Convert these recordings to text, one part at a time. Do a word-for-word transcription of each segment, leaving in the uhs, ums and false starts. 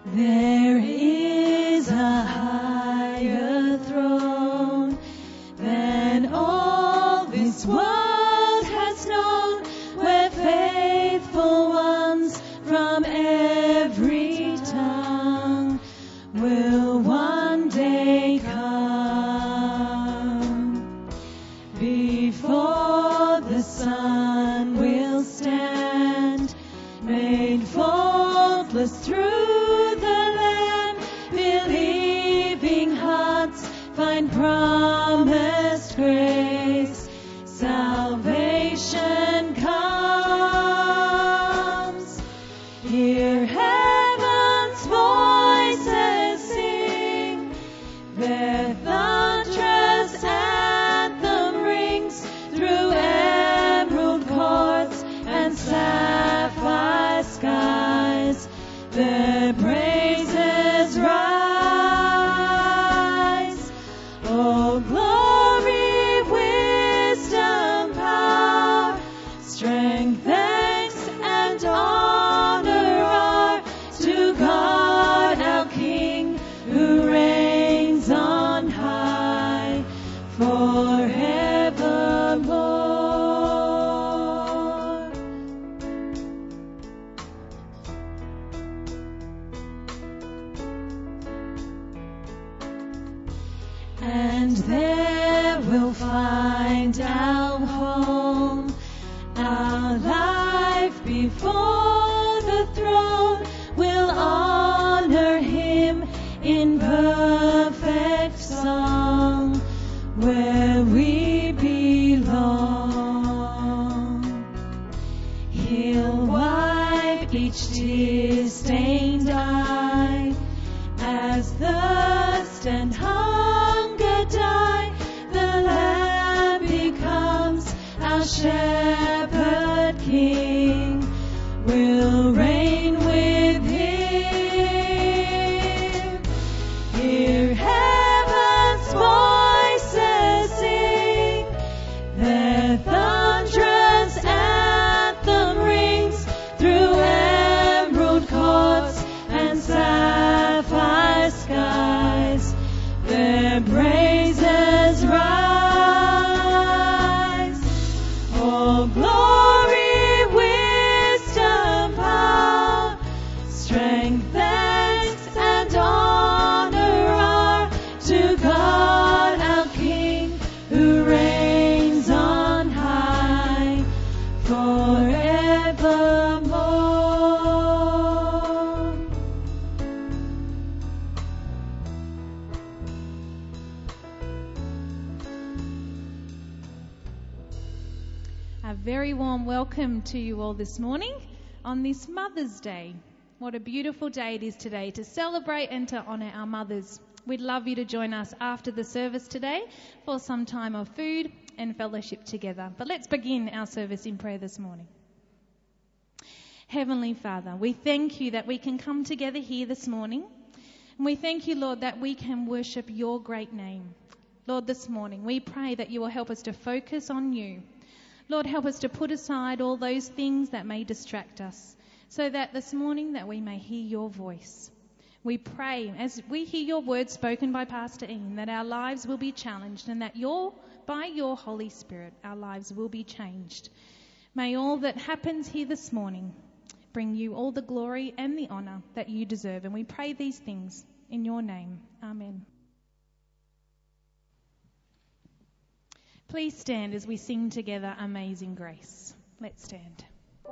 There is a higher throne than all this world has known, where faithful ones from every tongue will one day come. Before the Son will stand, made faultless through the Lamb, believing hearts find promised grace. Salvation comes. Hear heaven's voices sing, their thunderous anthem rings through emerald courts and sapphire skies. Their praises rise. Oh, glory, wisdom, power, strength, thanks, and honor are to God our King, who reigns on high forevermore. And there we'll find our home, our life before the throne. We'll honor Him in perfect song, where we belong. He'll wipe each tear-stained eye, as thirst and hunger die. The Lamb becomes our shepherd king. We'll reign with Him. Hear heaven's voices sing, their thunderous anthem rings through emerald courts and sapphire skies. Their praises rise. Oh, glory, wisdom, power, strength, thanks, and honor are to God our King, who reigns on high forevermore. A very warm welcome to you all this morning on this Mother's Day. What a beautiful day it is today to celebrate and to honour our mothers. We'd love you to join us after the service today for some time of food and fellowship together. But let's begin our service in prayer this morning. Heavenly Father, we thank you that we can come together here this morning. And we thank you, Lord, that we can worship your great name. Lord, this morning we pray that you will help us to focus on you. Lord, help us to put aside all those things that may distract us, so that this morning that we may hear your voice. We pray as we hear your words spoken by Pastor Ian, that our lives will be challenged, and that your, by your Holy Spirit, our lives will be changed. May all that happens here this morning bring you all the glory and the honour that you deserve. And we pray these things in your name. Amen. Please stand as we sing together Amazing Grace. Let's stand.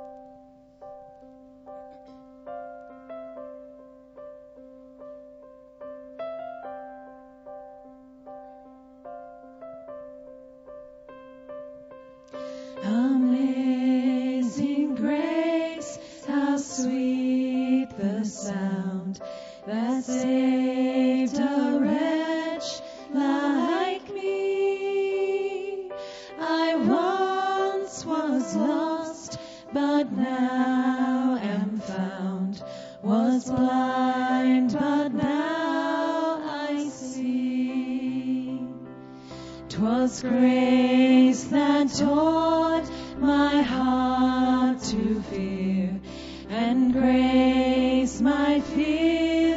Amazing grace, how sweet the sound that saved a wretch like me. I once was lost, but now am found, was blind, but now I see. 'Twas grace that taught my heart to fear, and grace my fear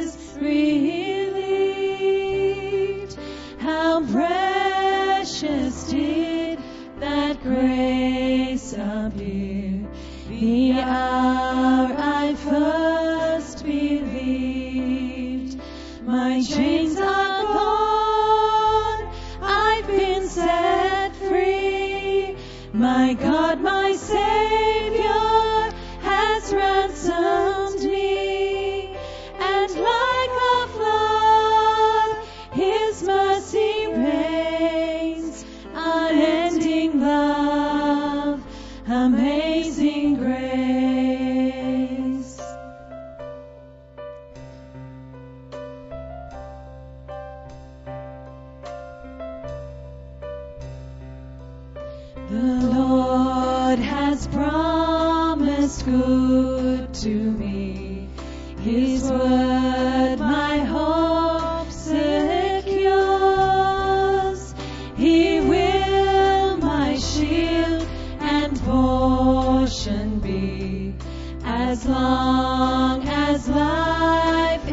The Lord has promised good to me. His word my hope secures. He will my shield and portion be, as long as life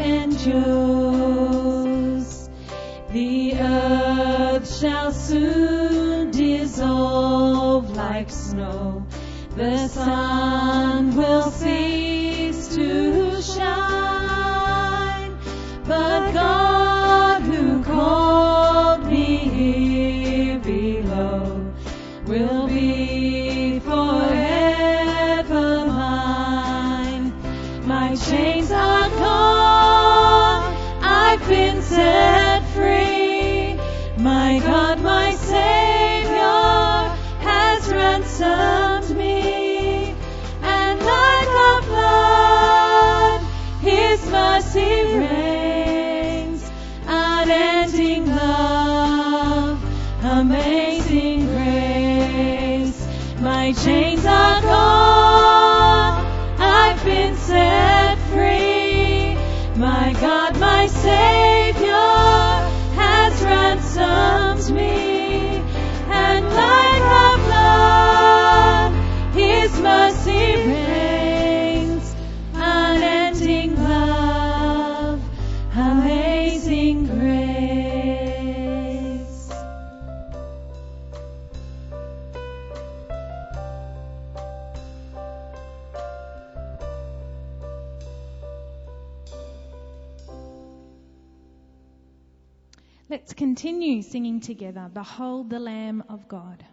endures. The earth shall soon dissolve like snow. The sun will cease to shine. But God who called me here below will be forever mine. My chains are gone. I've been set free. My God, my Savior has ransomed me. And like a flood, His mercy reigns. Unending love, amazing grace. My chains are gone. I've been set free. My God, my Savior has ransomed me. And like a flood, His mercy reigns. Unending love, amazing grace. Let's continue singing together, Behold the Lamb of God.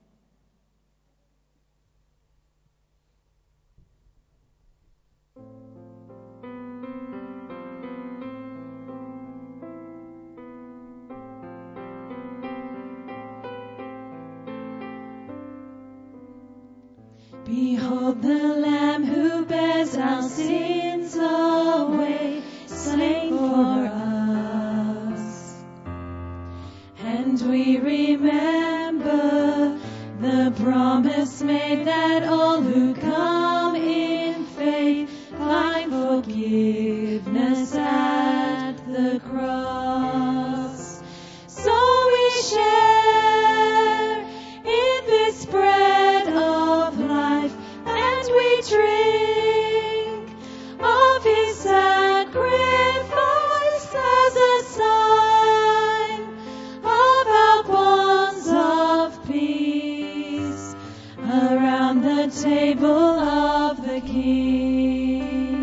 Behold the Lamb who bears our sins away, slain for us. And we remember the promise made that all who come in faith find forgiveness at the cross. So we share in this bread of life, and we drink of His sacrifice as a sign of our bonds of peace around the table of the King.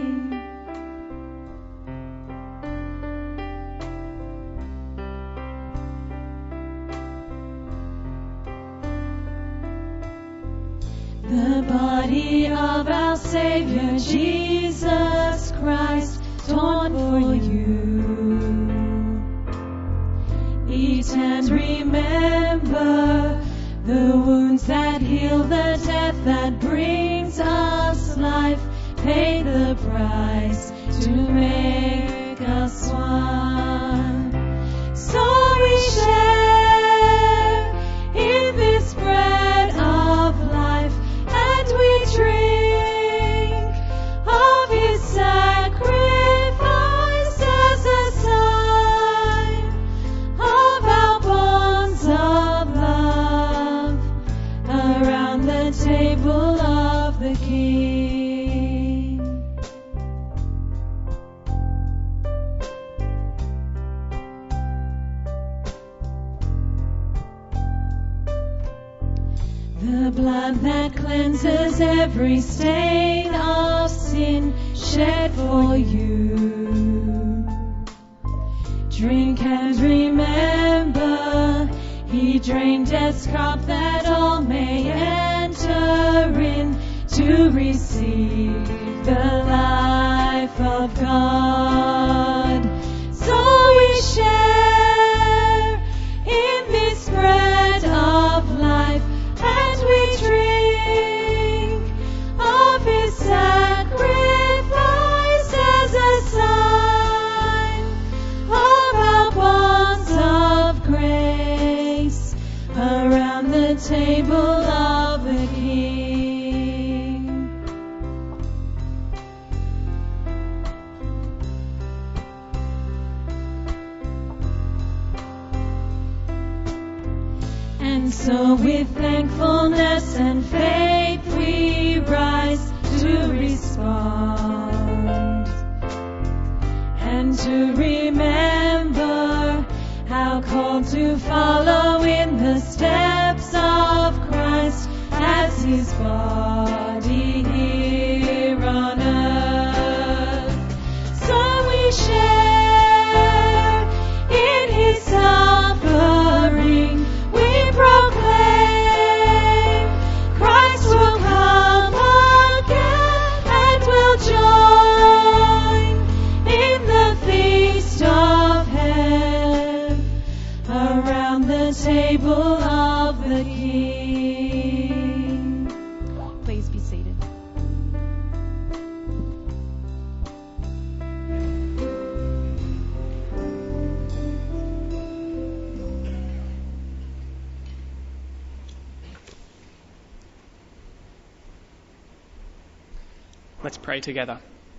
The body of our Savior Jesus Christ, torn for you. Eat and remember the wounds that heal, the death that brings us life, pay the price to make us one. So we share in this bread of life, and we drink of His sacrifice as a sign of our bonds of love around the table of the King. The blood that cleanses every stain of sin, shed for you. Drink and remember, He drained Death's cup that all may enter in to receive the life of God. So we share in this bread of life, and we drink of His sacrifice as a sign of our bonds of grace around the table And so with thankfulness and faith we rise to respond and to remember how called to follow in the steps of Christ as his body here on earth. So we share in his suffering. We proclaim Christ will come again and will join in the feast of heaven around the table of the King. Please be seated. Let's pray together.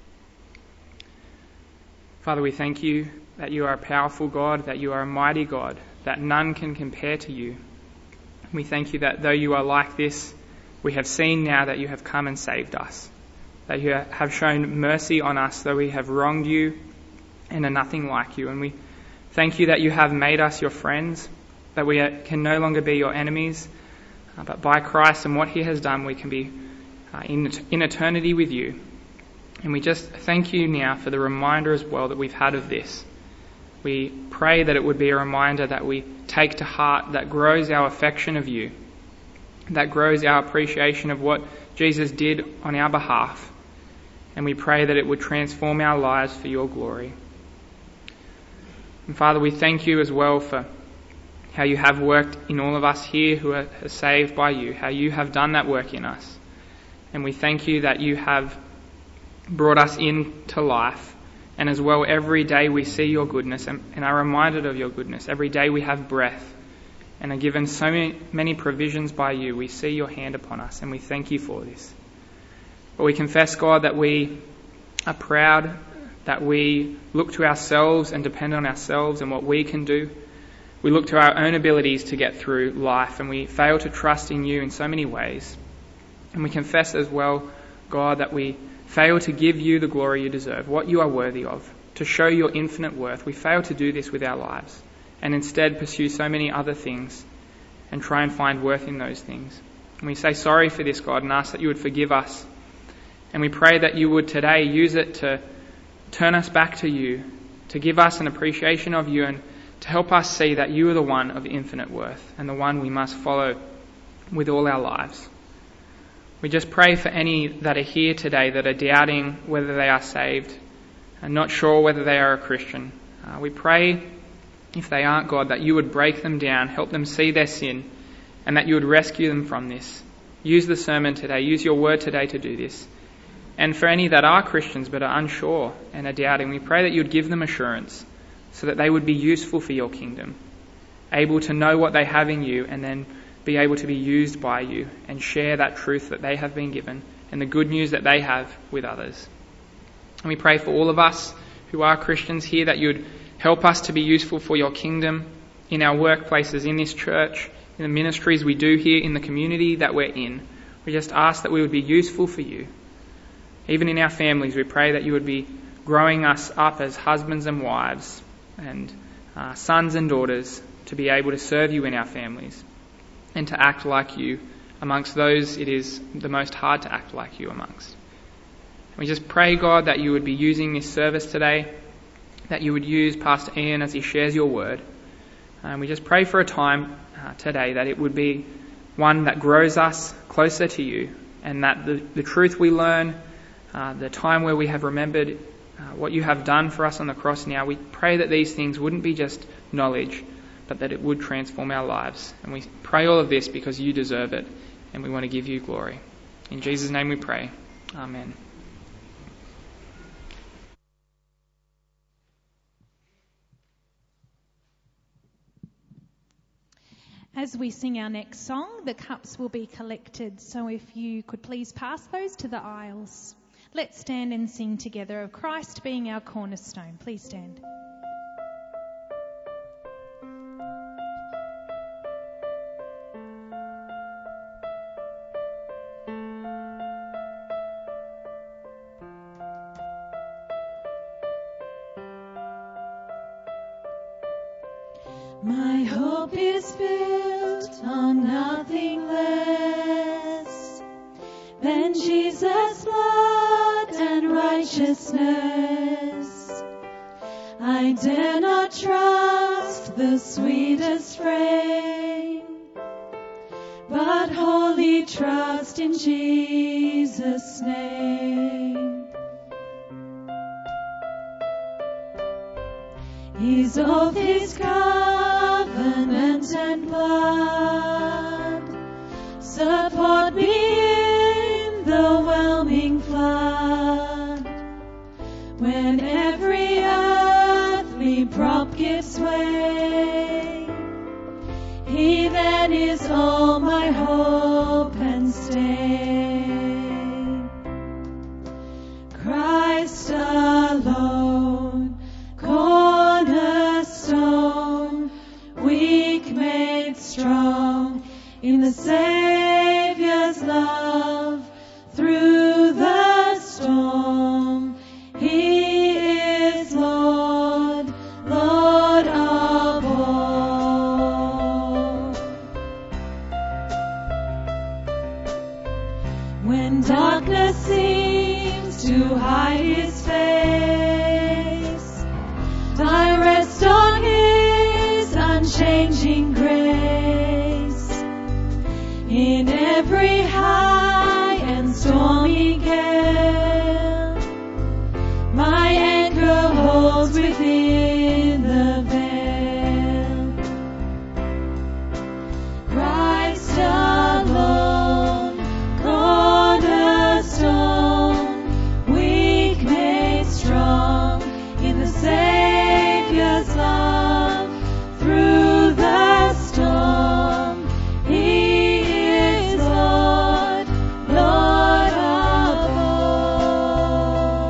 Father, we thank you that you are a powerful God, that you are a mighty God, that none can compare to you. We thank you that though you are like this, we have seen now that you have come and saved us, that you have shown mercy on us though we have wronged you and are nothing like you. And we thank you that you have made us your friends, that we can no longer be your enemies, but by Christ and what he has done, we can be Uh, in, in eternity with you. And we just thank you now for the reminder as well that we've had of this. We pray that it would be a reminder that we take to heart, that grows our affection of you, that grows our appreciation of what Jesus did on our behalf. And we pray that it would transform our lives for your glory. And Father, we thank you as well for how you have worked in all of us here who are saved by you, how you have done that work in us. And we thank you that you have brought us into life. And as well, every day we see your goodness and, and are reminded of your goodness. Every day we have breath and are given so many, many provisions by you. We see your hand upon us and we thank you for this. But we confess, God, that we are proud, that we look to ourselves and depend on ourselves and what we can do. We look to our own abilities to get through life and we fail to trust in you in so many ways. And we confess as well, God, that we fail to give you the glory you deserve, what you are worthy of, to show your infinite worth. We fail to do this with our lives and instead pursue so many other things and try and find worth in those things. And we say sorry for this, God, and ask that you would forgive us. And we pray that you would today use it to turn us back to you, to give us an appreciation of you and to help us see that you are the one of infinite worth and the one we must follow with all our lives. We just pray for any that are here today that are doubting whether they are saved and not sure whether they are a Christian. Uh, we pray, if they aren't, God, that you would break them down, help them see their sin, and that you would rescue them from this. Use the sermon today, use your word today to do this. And for any that are Christians but are unsure and are doubting, we pray that you would give them assurance so that they would be useful for your kingdom, able to know what they have in you and then be able to be used by you and share that truth that they have been given and the good news that they have with others. And we pray for all of us who are Christians here that you would help us to be useful for your kingdom in our workplaces, in this church, in the ministries we do here, in the community that we're in. We just ask that we would be useful for you. Even in our families, we pray that you would be growing us up as husbands and wives and uh, sons and daughters to be able to serve you in our families and to act like you amongst those it is the most hard to act like you amongst. We just pray, God, that you would be using this service today, that you would use Pastor Ian as he shares your word. And we just pray for a time uh, today that it would be one that grows us closer to you and that the, the truth we learn, uh, the time where we have remembered uh, what you have done for us on the cross now, we pray that these things wouldn't be just knowledge, but that it would transform our lives. And we pray all of this because you deserve it and we want to give you glory. In Jesus' name we pray. Amen. As we sing our next song, the cups will be collected. So if you could please pass those to the aisles. Let's stand and sing together of Christ being our cornerstone. Please stand. My hope is built on nothing less than Jesus' blood and righteousness. I dare not trust the sweetest frame, but wholly trust in Jesus' name. His oath, His covenant and blood support me in the whelming flood. When every earthly prop gives way, He then is all my hope and stay. Christ alone, cornerstone, weak made strong in the Saviour's love through the storm. He is Lord, Lord of all. When darkness seems to hide His face, I rest on His unchanging grace. In every high and stormy gale, my anchor holds within the veil. Christ alone, cornerstone, weak made strong in the Saviour's love through the storm. He is Lord, Lord of all.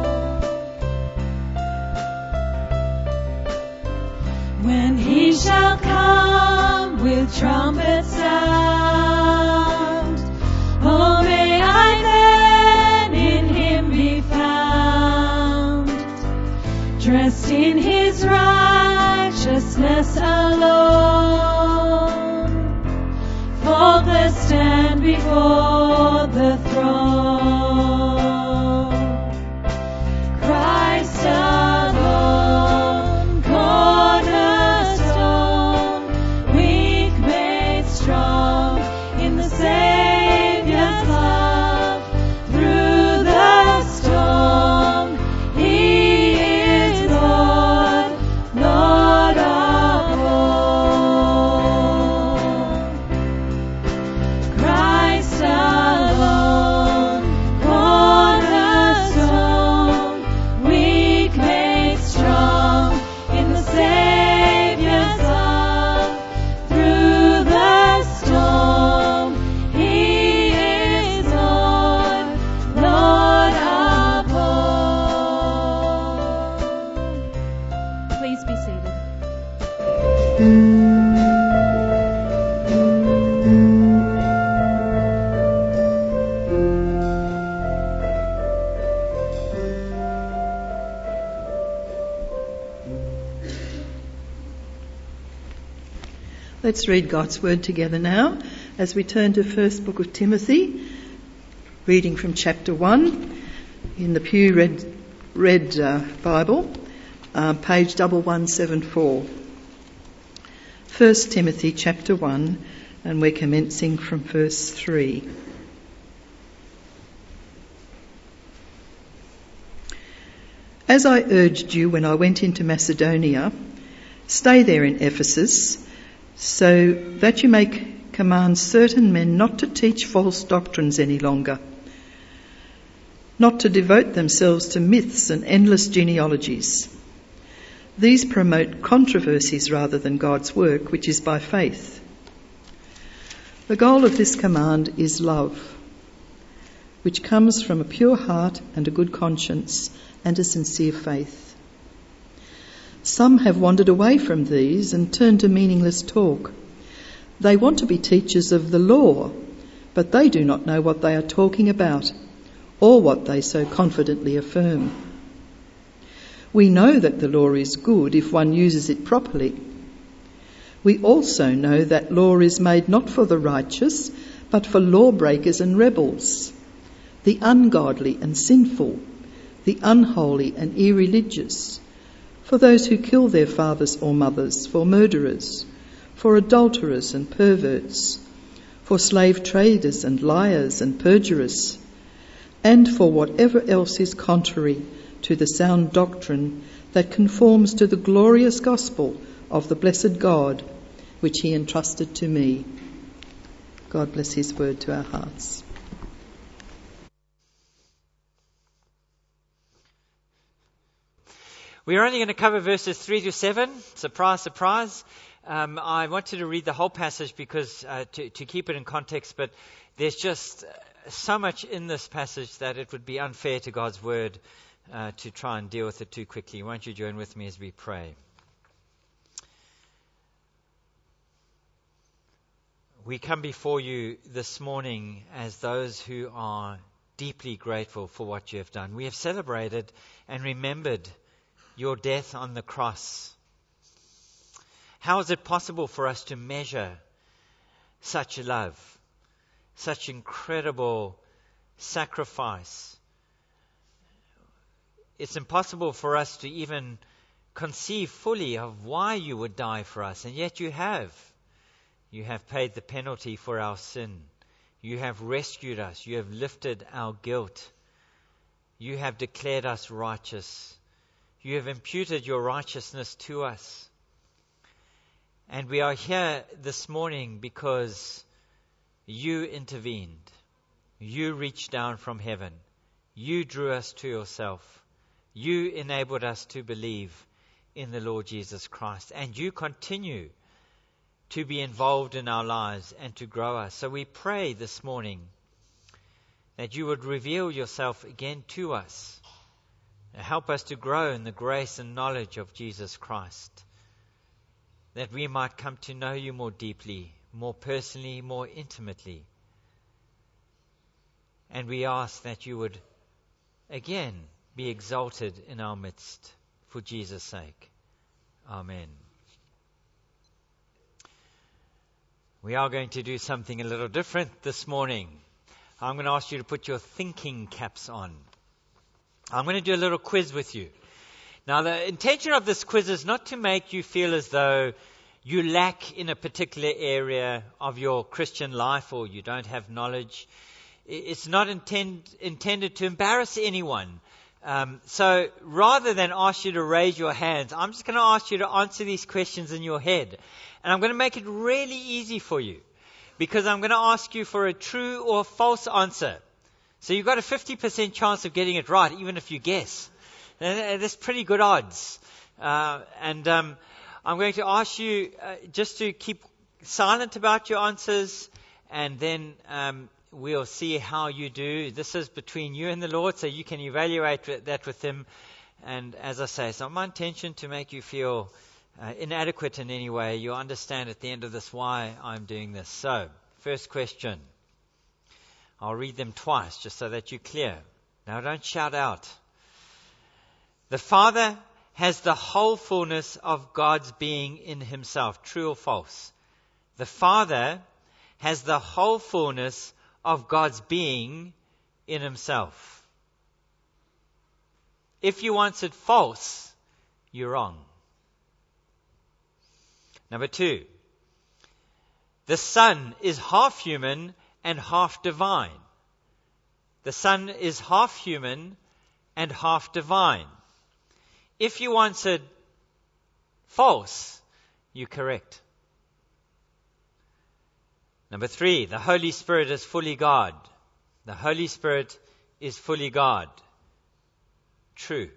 When He shall come with trumpet sound, oh, may I then in Him be found, dressed in His righteousness alone, faultless stand before the throne. Christ alone, cornerstone, weak made strong in the Saviour's love through the storm. He is Lord, Lord of all. Christ alone, cornerstone, weak made strong in the Saviour's love through the storm. He is Lord, Lord of all. Please be seated. Let's read God's word together now as we turn to First Book of Timothy, reading from chapter one in the Pew Red, Red uh, Bible, uh, page one one seven four. First Timothy chapter one, and we're commencing from verse three. As I urged you when I went into Macedonia, stay there in Ephesus, so that you may command certain men not to teach false doctrines any longer, not to devote themselves to myths and endless genealogies. These promote controversies rather than God's work, which is by faith. The goal of this command is love, which comes from a pure heart and a good conscience and a sincere faith. Some have wandered away from these and turned to meaningless talk. They want to be teachers of the law, but they do not know what they are talking about or what they so confidently affirm. We know that the law is good if one uses it properly. We also know that law is made not for the righteous, but for lawbreakers and rebels, the ungodly and sinful, the unholy and irreligious, for those who kill their fathers or mothers, for murderers, for adulterers and perverts, for slave traders and liars and perjurers, and for whatever else is contrary to the sound doctrine that conforms to the glorious gospel of the blessed God, which he entrusted to me. God bless his word to our hearts. We're only going to cover verses three to seven. Surprise, surprise. Um, I wanted to read the whole passage because uh, to, to keep it in context, but there's just so much in this passage that it would be unfair to God's word uh, to try and deal with it too quickly. Won't you join with me as we pray? We come before you this morning as those who are deeply grateful for what you have done. We have celebrated and remembered your death on the cross. How is it possible for us to measure such love, such incredible sacrifice? It's impossible for us to even conceive fully of why you would die for us, and yet you have. You have paid the penalty for our sin. You have rescued us. You have lifted our guilt. You have declared us righteous. You have imputed your righteousness to us. And we are here this morning because you intervened. You reached down from heaven. You drew us to yourself. You enabled us to believe in the Lord Jesus Christ. And you continue to be involved in our lives and to grow us. So we pray this morning that you would reveal yourself again to us. Help us to grow in the grace and knowledge of Jesus Christ, that we might come to know you more deeply, more personally, more intimately. And we ask that you would again be exalted in our midst for Jesus' sake. Amen. We are going to do something a little different this morning. I'm going to ask you to put your thinking caps on. I'm going to do a little quiz with you. Now, the intention of this quiz is not to make you feel as though you lack in a particular area of your Christian life or you don't have knowledge. It's not intend, intended to embarrass anyone. Um, so rather than ask you to raise your hands, I'm just going to ask you to answer these questions in your head. And I'm going to make it really easy for you because I'm going to ask you for a true or false answer. So you've got a fifty percent chance of getting it right, even if you guess. And that's pretty good odds. Uh, and um, I'm going to ask you uh, just to keep silent about your answers, and then um, we'll see how you do. This is between you and the Lord, so you can evaluate that with Him. And as I say, it's not my intention to make you feel uh, inadequate in any way. You'll understand at the end of this why I'm doing this. So, first question. I'll read them twice just so that you're clear. Now don't shout out. The Father has the whole fullness of God's being in Himself. True or false? The Father has the whole fullness of God's being in Himself. If you answered false, you're wrong. Number two. The Son is half human and half divine. The Son is half human and half divine. If you answered false, you're correct. Number three, the Holy Spirit is fully God. The Holy Spirit is fully God. True.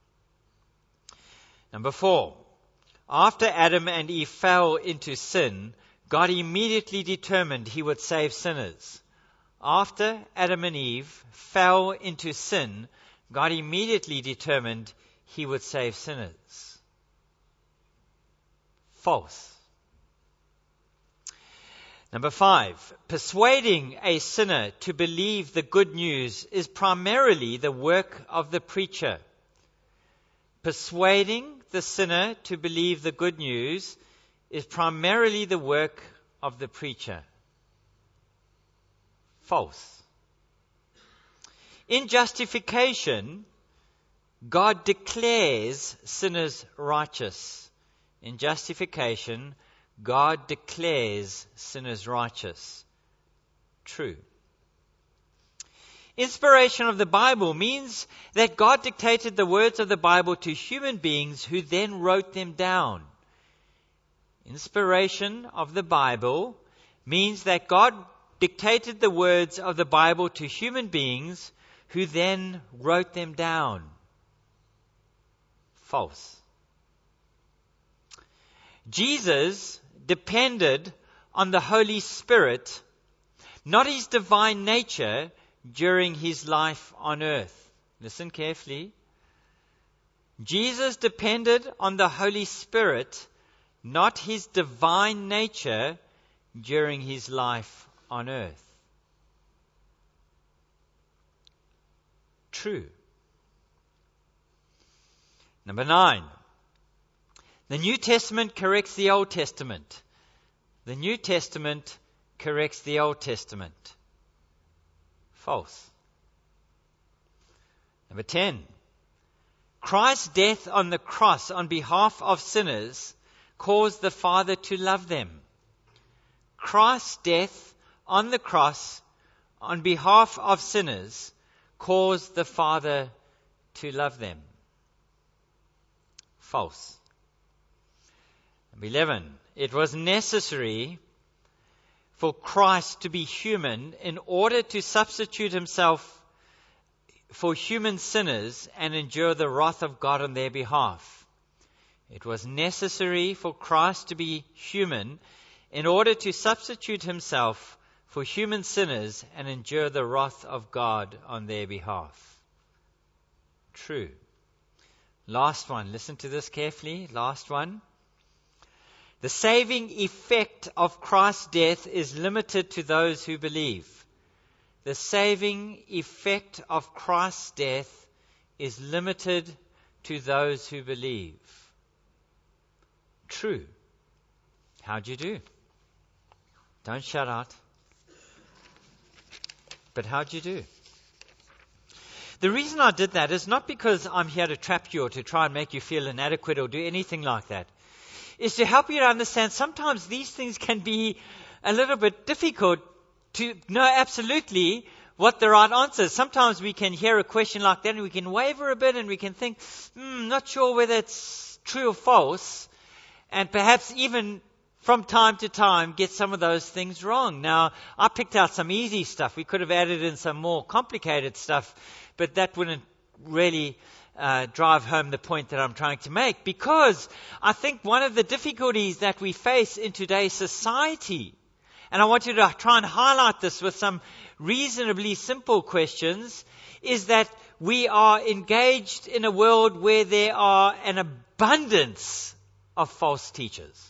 Number four, after Adam and Eve fell into sin, God immediately determined He would save sinners. After Adam and Eve fell into sin, God immediately determined He would save sinners. False. Number five, persuading a sinner to believe the good news is primarily the work of the preacher. Persuading the sinner to believe the good news is primarily the work of the preacher. False. In justification, God declares sinners righteous. In justification, God declares sinners righteous. True. Inspiration of the Bible means that God dictated the words of the Bible to human beings who then wrote them down. Inspiration of the Bible means that God dictated the words of the Bible to human beings who then wrote them down. False. Jesus depended on the Holy Spirit, not his divine nature, during his life on earth. Listen carefully. Jesus depended on the Holy Spirit, not his divine nature, during his life on earth. True. Number nine. The New Testament corrects the Old Testament. The New Testament corrects the Old Testament. False. Number ten. Christ's death on the cross on behalf of sinners caused the Father to love them. Christ's death on the cross on behalf of sinners caused the Father to love them. False. Number eleven. It was necessary for Christ to be human in order to substitute himself for human sinners and endure the wrath of God on their behalf. It was necessary for Christ to be human in order to substitute himself for human sinners and endure the wrath of God on their behalf. True. Last one. Listen to this carefully. Last one. The saving effect of Christ's death is limited to those who believe. The saving effect of Christ's death is limited to those who believe. True. How'd you do? Don't shut out. But how'd you do? The reason I did that is not because I'm here to trap you or to try and make you feel inadequate or do anything like that. It's to help you to understand sometimes these things can be a little bit difficult to know absolutely what the right answer is. Sometimes we can hear a question like that and we can waver a bit and we can think, hmm, not sure whether it's true or false. And perhaps even from time to time get some of those things wrong. Now, I picked out some easy stuff. We could have added in some more complicated stuff, but that wouldn't really uh, drive home the point that I'm trying to make. Because I think one of the difficulties that we face in today's society, and I want you to try and highlight this with some reasonably simple questions, is that we are engaged in a world where there are an abundance of false teachers.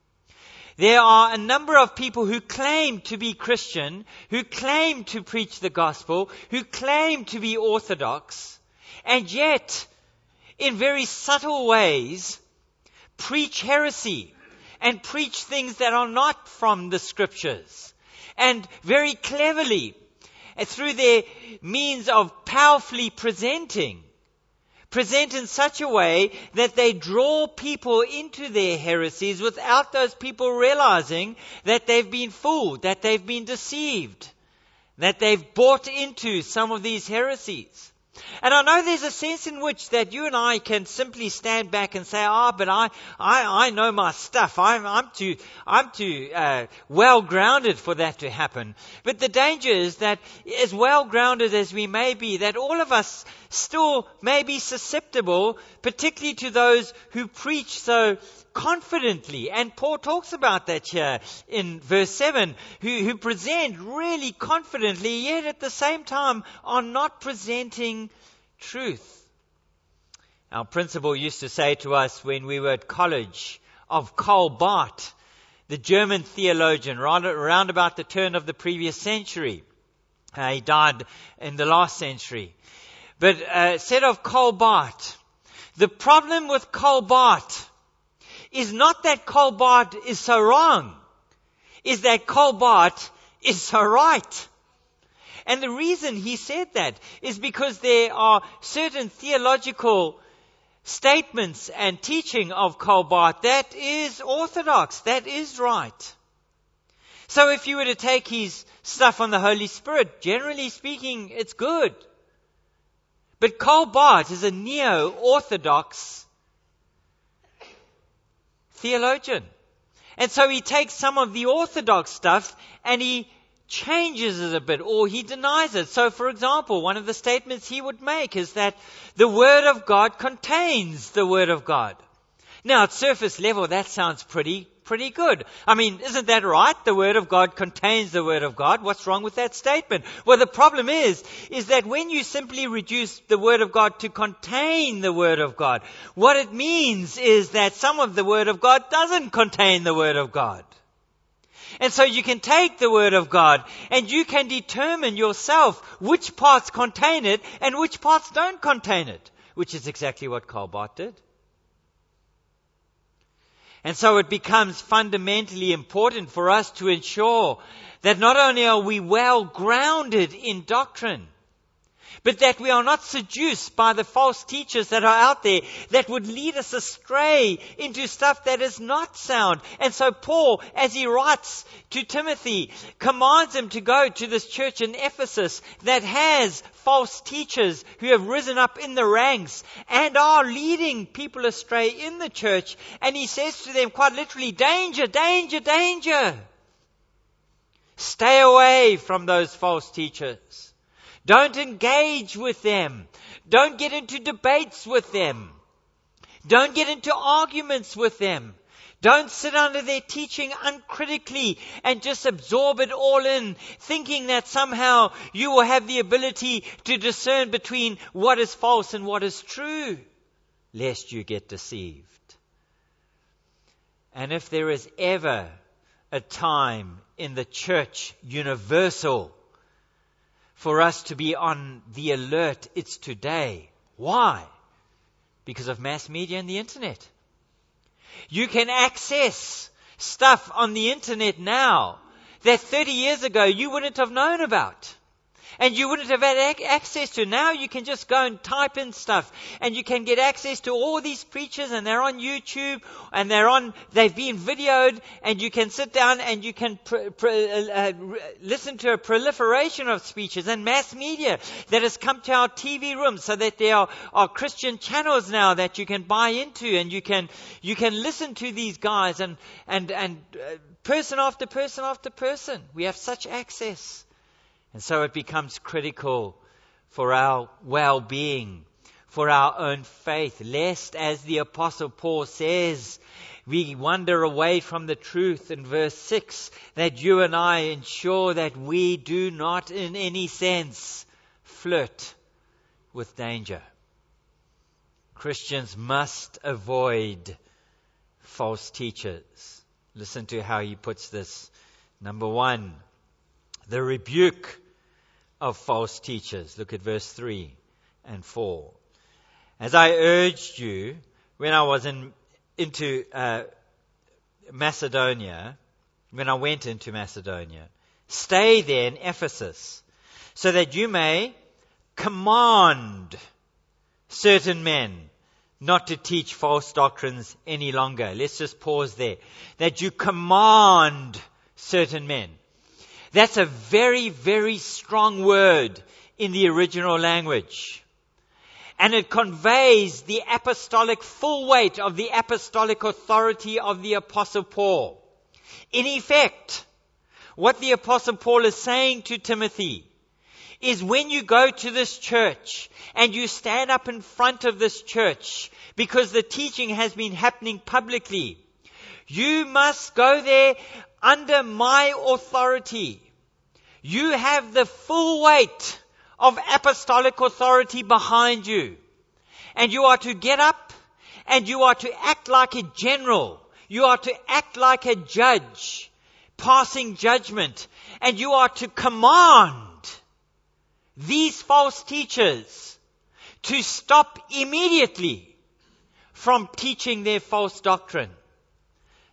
There are a number of people who claim to be Christian, who claim to preach the gospel, who claim to be orthodox, and yet, in very subtle ways, preach heresy and preach things that are not from the scriptures. And very cleverly, through their means of powerfully presenting, present in such a way that they draw people into their heresies without those people realizing that they've been fooled, that they've been deceived, that they've bought into some of these heresies. And I know there's a sense in which that you and I can simply stand back and say, "Ah, oh, but I, I, I know my stuff. I'm, I'm too, I'm too uh, well grounded for that to happen." But the danger is that, as well grounded as we may be, that all of us still may be susceptible, particularly to those who preach so confidently. And Paul talks about that here in verse seven, who, who present really confidently, yet at the same time are not presenting truth. Our principal used to say to us when we were at college of Karl Barth, the German theologian, around, around about the turn of the previous century. Uh, he died in the last century. But uh, said of Karl Barth, the problem with Karl Barth is not that Karl Barth is so wrong, is that Karl Barth is so right. And the reason he said that is because there are certain theological statements and teaching of Karl Barth that is orthodox, that is right. So if you were to take his stuff on the Holy Spirit, generally speaking, it's good. But Karl Barth is a neo-orthodox theologian. And so he takes some of the orthodox stuff and he changes it a bit, or he denies it. So, for example, one of the statements he would make is that the Word of God contains the Word of God. Now, at surface level, that sounds pretty, pretty good. I mean, isn't that right? The Word of God contains the Word of God. What's wrong with that statement? Well, the problem is, is that when you simply reduce the Word of God to contain the Word of God, what it means is that some of the Word of God doesn't contain the Word of God. And so you can take the Word of God and you can determine yourself which parts contain it and which parts don't contain it, which is exactly what Karl Barth did. And so it becomes fundamentally important for us to ensure that not only are we well grounded in doctrine, but that we are not seduced by the false teachers that are out there that would lead us astray into stuff that is not sound. And so Paul, as he writes to Timothy, commands him to go to this church in Ephesus that has false teachers who have risen up in the ranks and are leading people astray in the church. And he says to them quite literally, danger, danger, danger. Stay away from those false teachers. Don't engage with them. Don't get into debates with them. Don't get into arguments with them. Don't sit under their teaching uncritically and just absorb it all in, thinking that somehow you will have the ability to discern between what is false and what is true, lest you get deceived. And if there is ever a time in the church universal for us to be on the alert, it's today. Why? Because of mass media and the internet. You can access stuff on the internet now that thirty years ago you wouldn't have known about. And you wouldn't have had access to. Now you can just go and type in stuff and you can get access to all these preachers, and they're on YouTube and they're on, they've been videoed, and you can sit down and you can pr- pr- uh, listen to a proliferation of speeches and mass media that has come to our T V rooms, so that there are, are Christian channels now that you can buy into, and you can, you can listen to these guys and, and, and uh, person after person after person. We have such access. And so it becomes critical for our well-being, for our own faith, lest, as the Apostle Paul says, we wander away from the truth in verse six, that you and I ensure that we do not in any sense flirt with danger. Christians must avoid false teachers. Listen to how he puts this. Number one, the rebuke of false teachers. Look at verse three and four. As I urged you when I was in into uh, Macedonia, when I went into Macedonia, stay there in Ephesus, so that you may command certain men not to teach false doctrines any longer. Let's just pause there. That you command certain men. That's a very, very strong word in the original language. And it conveys the apostolic full weight of the apostolic authority of the Apostle Paul. In effect, what the Apostle Paul is saying to Timothy is, when you go to this church and you stand up in front of this church, because the teaching has been happening publicly, you must go there under my authority. You have the full weight of apostolic authority behind you. And you are to get up and you are to act like a general. You are to act like a judge, passing judgment. And you are to command these false teachers to stop immediately from teaching their false doctrine.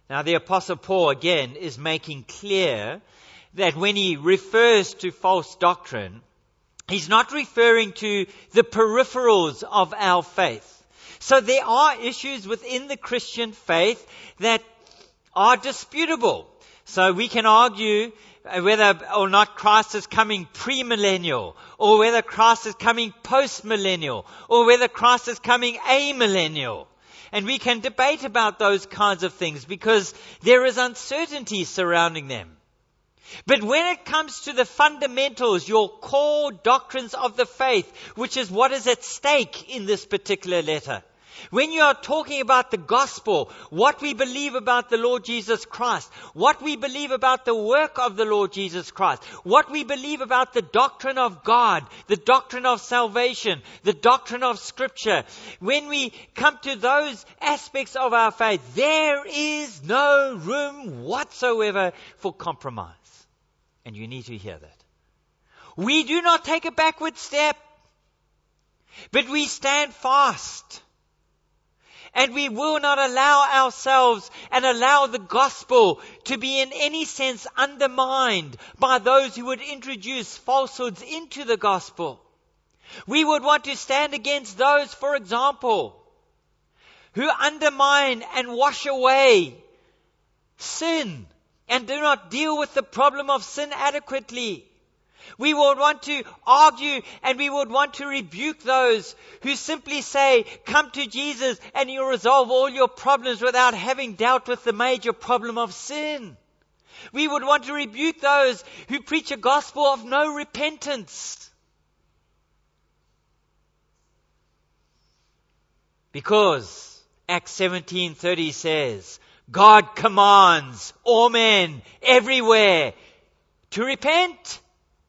Now the Apostle Paul again is making clear that when he refers to false doctrine, he's not referring to the peripherals of our faith. So there are issues within the Christian faith that are disputable. So we can argue whether or not Christ is coming premillennial, or whether Christ is coming postmillennial, or whether Christ is coming amillennial. And we can debate about those kinds of things because there is uncertainty surrounding them. But when it comes to the fundamentals, your core doctrines of the faith, which is what is at stake in this particular letter, when you are talking about the gospel, what we believe about the Lord Jesus Christ, what we believe about the work of the Lord Jesus Christ, what we believe about the doctrine of God, the doctrine of salvation, the doctrine of Scripture, when we come to those aspects of our faith, there is no room whatsoever for compromise. And you need to hear that. We do not take a backward step, but we stand fast. And we will not allow ourselves and allow the gospel to be in any sense undermined by those who would introduce falsehoods into the gospel. We would want to stand against those, for example, who undermine and wash away sin and do not deal with the problem of sin adequately. We would want to argue and we would want to rebuke those who simply say, come to Jesus and you'll resolve all your problems without having dealt with the major problem of sin. We would want to rebuke those who preach a gospel of no repentance. Because Acts seventeen thirty says, God commands all men everywhere to repent.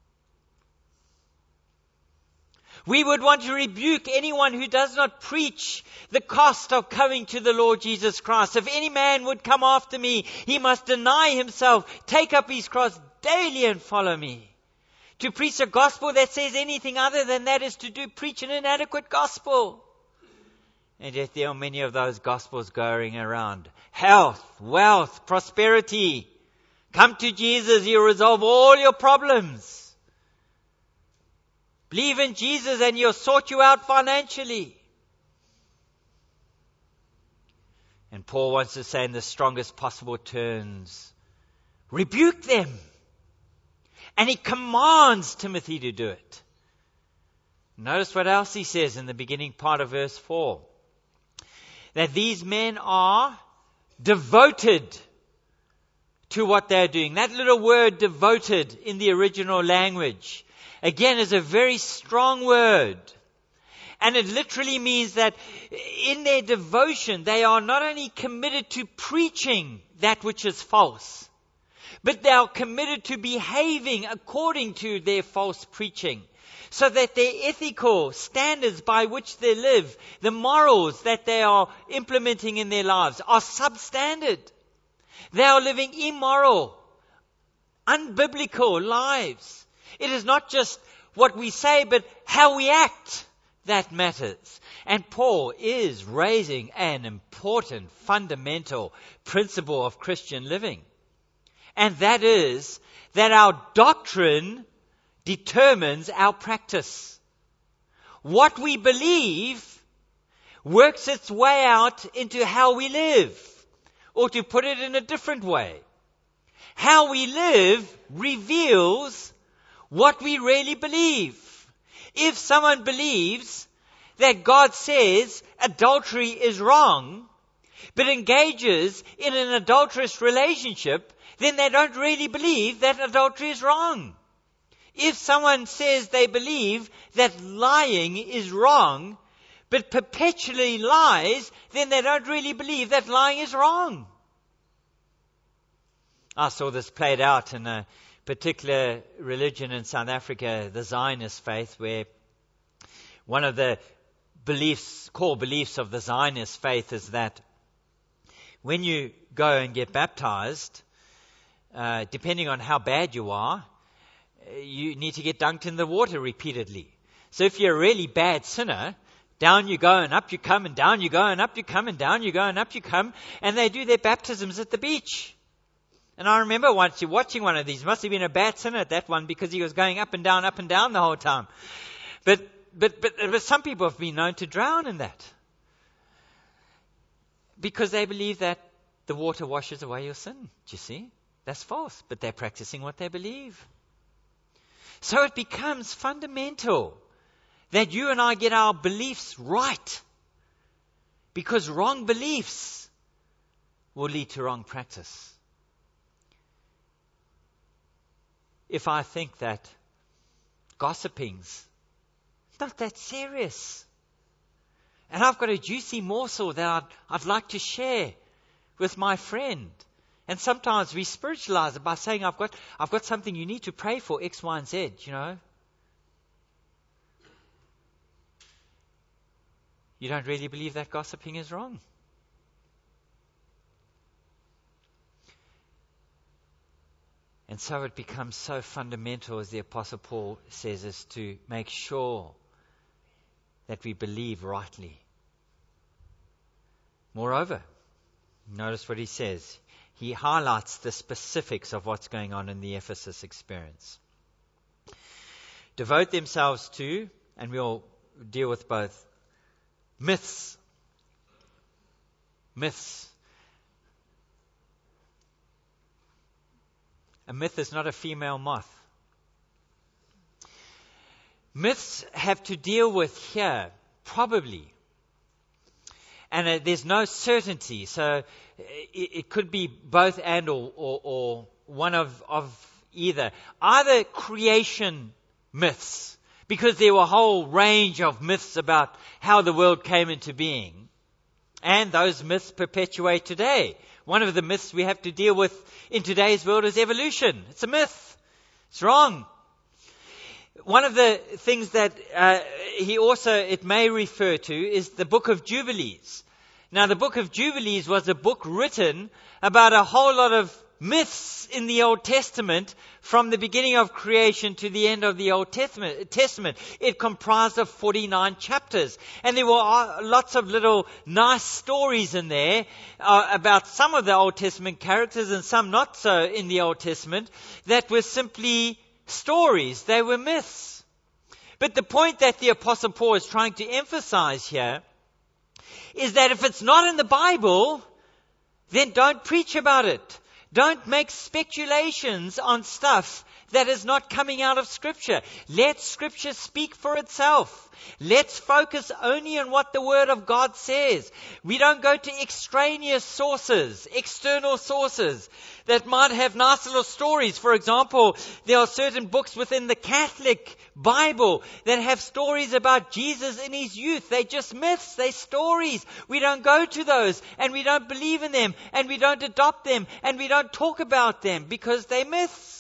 We would want to rebuke anyone who does not preach the cost of coming to the Lord Jesus Christ. If any man would come after me, he must deny himself, take up his cross daily and follow me. To preach a gospel that says anything other than that is to do preach an inadequate gospel. And yet there are many of those gospels going around. Health, wealth, prosperity. Come to Jesus, he'll resolve all your problems. Believe in Jesus and he'll sort you out financially. And Paul wants to say in the strongest possible terms, rebuke them. And he commands Timothy to do it. Notice what else he says in the beginning part of verse four. That these men are devoted to what they're doing. That little word devoted in the original language, again, is a very strong word. And it literally means that in their devotion, they are not only committed to preaching that which is false, but they are committed to behaving according to their false preaching. So that their ethical standards by which they live, the morals that they are implementing in their lives are substandard. They are living immoral, unbiblical lives. It is not just what we say, but how we act that matters. And Paul is raising an important, fundamental principle of Christian living. And that is that our doctrine determines our practice. What we believe works its way out into how we live. Or to put it in a different way, how we live reveals what we really believe. If someone believes that God says adultery is wrong, but engages in an adulterous relationship, then they don't really believe that adultery is wrong. If someone says they believe that lying is wrong, but perpetually lies, then they don't really believe that lying is wrong. I saw this played out in a particular religion in South Africa, the Zionist faith, where one of the beliefs, core beliefs of the Zionist faith is that when you go and get baptized, uh, depending on how bad you are, you need to get dunked in the water repeatedly. So if you're a really bad sinner, Down you go and up you come, and down you go and up you come, and down you go and up you come. And they do their baptisms at the beach. And I remember once watching one of these. Must have been a bad sinner at that one, because he was going up and down, up and down the whole time. But, but, but, but some people have been known to drown in that. Because they believe that the water washes away your sin. Do you see? That's false. But they're practicing what they believe. So it becomes fundamental that you and I get our beliefs right. Because wrong beliefs will lead to wrong practice. If I think that gossiping's not that serious, and I've got a juicy morsel that I'd, I'd like to share with my friend, and sometimes we spiritualize it by saying, I've got, I've got something you need to pray for, X, Y, and Z, you know. You don't really believe that gossiping is wrong. And so it becomes so fundamental, as the Apostle Paul says, is to make sure that we believe rightly. Moreover, notice what he says. He highlights the specifics of what's going on in the Ephesus experience. Devote themselves to, and we'll deal with both, myths. Myths. A myth is not a female moth. Myths have to deal with here, probably. And uh, there's no certainty, so it, it could be both and or, or, or one of, of either. Either creation myths, because there were a whole range of myths about how the world came into being. And those myths perpetuate today. One of the myths we have to deal with in today's world is evolution. It's a myth. It's wrong. One of the things that uh, he also, it may refer to, is the book of Jubilees. Now, the book of Jubilees was a book written about a whole lot of myths in the Old Testament from the beginning of creation to the end of the Old Testament. It comprised of forty-nine chapters. And there were lots of little nice stories in there uh, about some of the Old Testament characters and some not so in the Old Testament that were simply stories. They were myths. But the point that the Apostle Paul is trying to emphasize here is that if it's not in the Bible, then don't preach about it. Don't make speculations on stuff that is not coming out of Scripture. Let Scripture speak for itself. Let's focus only on what the Word of God says. We don't go to extraneous sources, external sources that might have nice little stories. For example, there are certain books within the Catholic Bible that have stories about Jesus in his youth. They're just myths, they're stories. We don't go to those, and we don't believe in them, and we don't adopt them, and we don't talk about them because they're myths.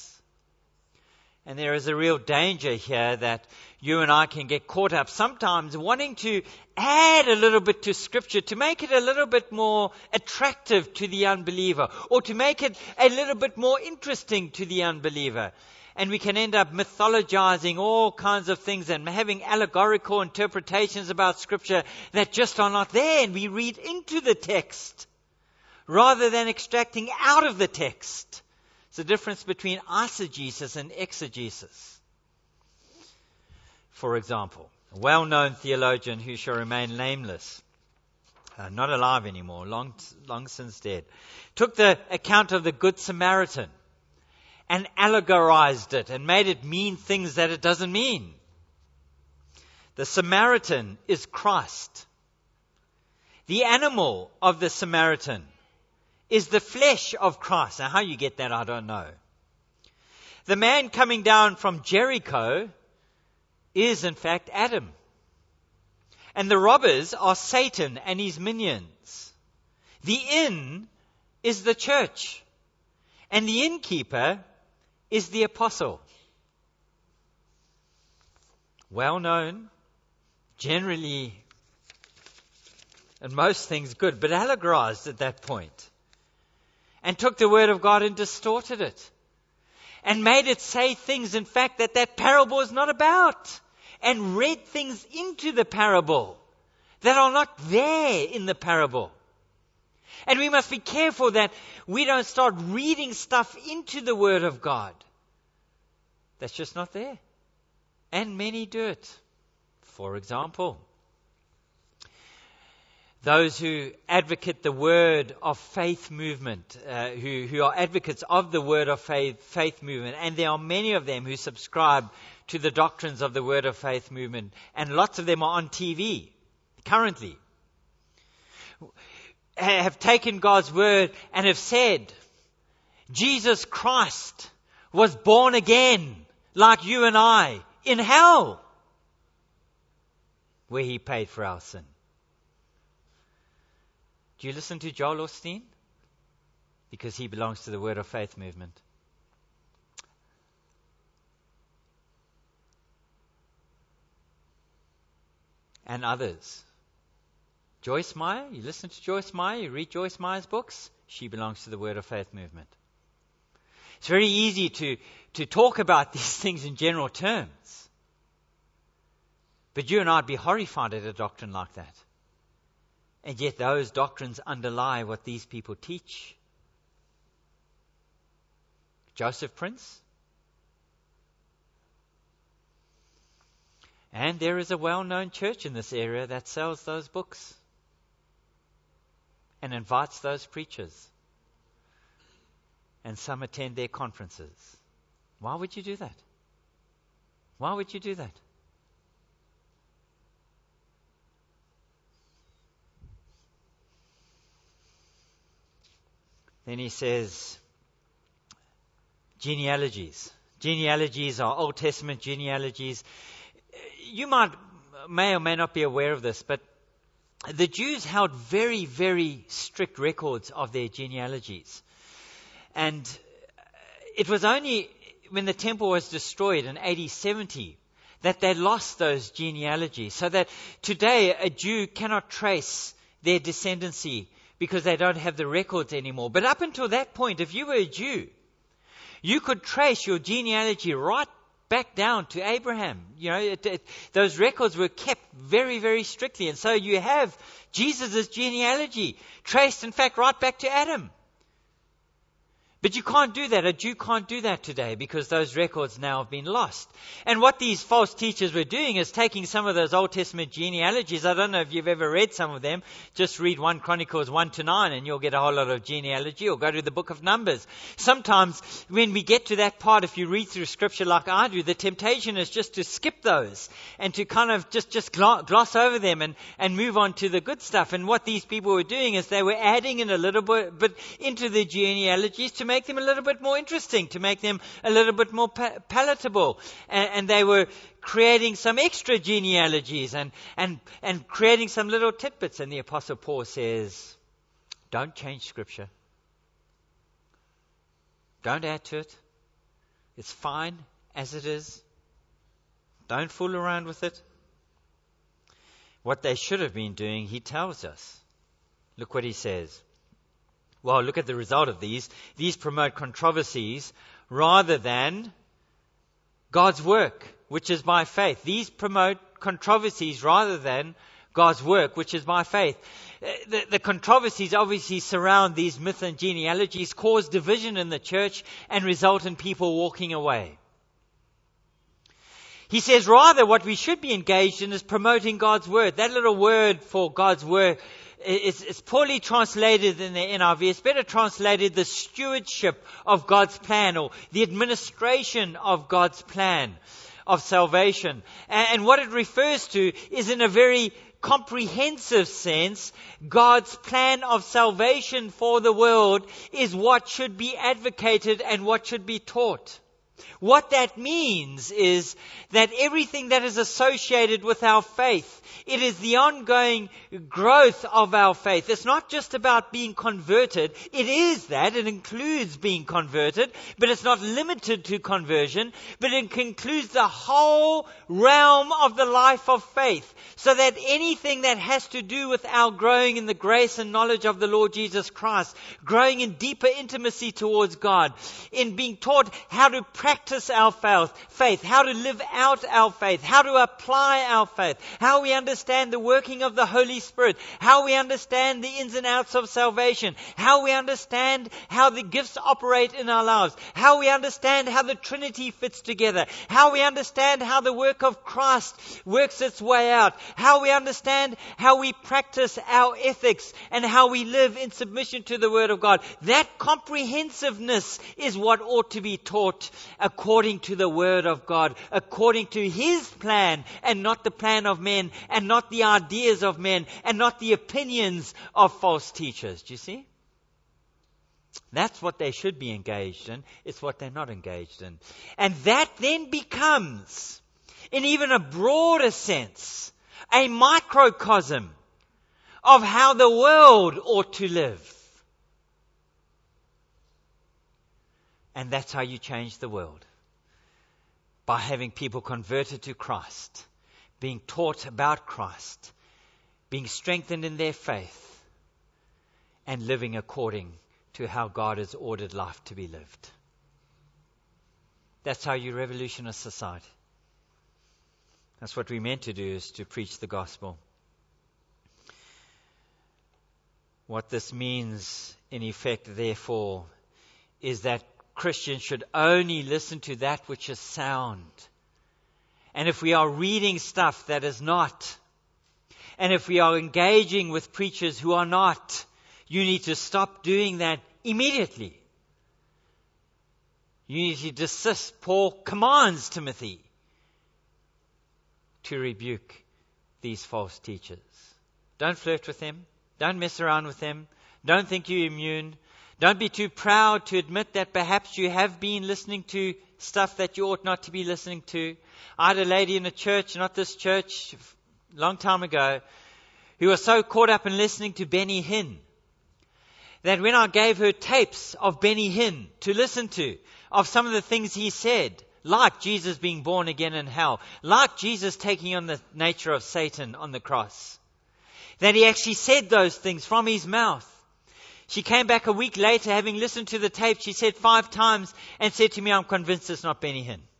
And there is a real danger here that you and I can get caught up sometimes wanting to add a little bit to Scripture, to make it a little bit more attractive to the unbeliever, or to make it a little bit more interesting to the unbeliever. And we can end up mythologizing all kinds of things and having allegorical interpretations about Scripture that just are not there, and we read into the text rather than extracting out of the text. It's the difference between eisegesis and exegesis. For example, a well-known theologian who shall remain nameless, uh, not alive anymore, long, long since dead, took the account of the Good Samaritan and allegorized it and made it mean things that it doesn't mean. The Samaritan is Christ. The animal of the Samaritan is the flesh of Christ. Now, how you get that, I don't know. The man coming down from Jericho is, in fact, Adam. And the robbers are Satan and his minions. The inn is the church. And the innkeeper is the apostle. Well known, generally, and most things good, but allegorized at that point. And took the word of God and distorted it. And made it say things, in fact, that that parable is not about. And read things into the parable that are not there in the parable. And we must be careful that we don't start reading stuff into the Word of God that's just not there. And many do it. For example, those who advocate the Word of Faith movement, uh, who, who are advocates of the Word of Faith, faith movement, and there are many of them who subscribe to the doctrines of the Word of Faith movement, and lots of them are on T V currently, have taken God's Word and have said, Jesus Christ was born again, like you and I, in hell, where He paid for our sin. Do you listen to Joel Osteen? Because he belongs to the Word of Faith movement. And others. Joyce Meyer, you listen to Joyce Meyer, you read Joyce Meyer's books, she belongs to the Word of Faith movement. It's very easy to, to talk about these things in general terms. But you and I would be horrified at a doctrine like that. And yet those doctrines underlie what these people teach. Joseph Prince. And there is a well-known church in this area that sells those books and invites those preachers. And some attend their conferences. Why would you do that? Why would you do that? Then he says, genealogies. Genealogies are Old Testament genealogies. You might, may or may not be aware of this, but the Jews held very, very strict records of their genealogies. And it was only when the temple was destroyed in A D seventy that they lost those genealogies. So that today a Jew cannot trace their descendancy because they don't have the records anymore. But up until that point, if you were a Jew, you could trace your genealogy right back down to Abraham. You know, it, it, those records were kept very, very strictly. And so you have Jesus' genealogy traced, in fact, right back to Adam. But you can't do that. A Jew can't do that today because those records now have been lost. And what these false teachers were doing is taking some of those Old Testament genealogies. I don't know if you've ever read some of them. Just read First Chronicles one to nine and you'll get a whole lot of genealogy, or go to the book of Numbers. Sometimes when we get to that part, if you read through Scripture like I do, the temptation is just to skip those and to kind of just, just gloss over them and, and move on to the good stuff. And what these people were doing is they were adding in a little bit, bit into the genealogies to make them a little bit more interesting, to make them a little bit more pa- palatable. And, and they were creating some extra genealogies and, and, and creating some little tidbits. And the Apostle Paul says, don't change Scripture. Don't add to it. It's fine as it is. Don't fool around with it. What they should have been doing, he tells us. Look what he says. Well, look at the result of these. These promote controversies rather than God's work, which is by faith. These promote controversies rather than God's work, which is by faith. The, the controversies obviously surround these myths and genealogies, cause division in the church, and result in people walking away. He says rather what we should be engaged in is promoting God's word. That little word for God's word is, is poorly translated in the N I V. It's better translated the stewardship of God's plan, or the administration of God's plan of salvation. And, and what it refers to is, in a very comprehensive sense, God's plan of salvation for the world is what should be advocated and what should be taught. What that means is that everything that is associated with our faith, it is the ongoing growth of our faith. It's not just about being converted. It is that. It includes being converted, but it's not limited to conversion, but it includes the whole realm of the life of faith. So that anything that has to do with our growing in the grace and knowledge of the Lord Jesus Christ, growing in deeper intimacy towards God, in being taught how to practice practice our faith, how to live out our faith, how to apply our faith, how we understand the working of the Holy Spirit, how we understand the ins and outs of salvation, how we understand how the gifts operate in our lives, how we understand how the Trinity fits together, how we understand how the work of Christ works its way out, how we understand how we practice our ethics and how we live in submission to the Word of God. That comprehensiveness is what ought to be taught according to the Word of God, according to His plan and not the plan of men and not the ideas of men and not the opinions of false teachers. Do you see? That's what they should be engaged in. It's what they're not engaged in. And that then becomes, in even a broader sense, a microcosm of how the world ought to live. And that's how you change the world. By having people converted to Christ, being taught about Christ, being strengthened in their faith, and living according to how God has ordered life to be lived. That's how you revolutionize society. That's what we're meant to do, is to preach the gospel. What this means, in effect, therefore, is that Christians should only listen to that which is sound. And if we are reading stuff that is not, and if we are engaging with preachers who are not, you need to stop doing that immediately. You need to desist. Paul commands Timothy to rebuke these false teachers. Don't flirt with them. Don't mess around with them. Don't think you're immune. Don't be too proud to admit that perhaps you have been listening to stuff that you ought not to be listening to. I had a lady in a church, not this church, a long time ago, who was so caught up in listening to Benny Hinn that when I gave her tapes of Benny Hinn to listen to, of some of the things he said, like Jesus being born again in hell, like Jesus taking on the nature of Satan on the cross, that he actually said those things from his mouth. She came back a week later, having listened to the tape, she said five times, and said to me, I'm convinced it's not Benny Hinn.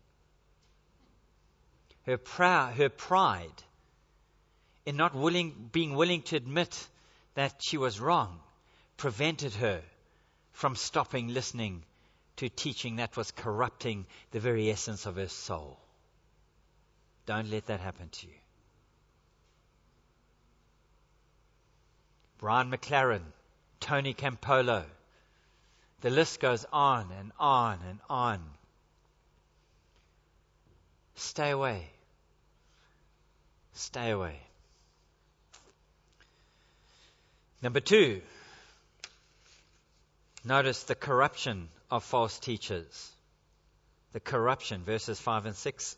Her, proud, her pride in not willing, being willing to admit that she was wrong prevented her from stopping listening to teaching that was corrupting the very essence of her soul. Don't let that happen to you. Brian McLaren, Tony Campolo. The list goes on and on and on. Stay away. Stay away. Number two, notice the corruption of false teachers. The corruption, verses five and six.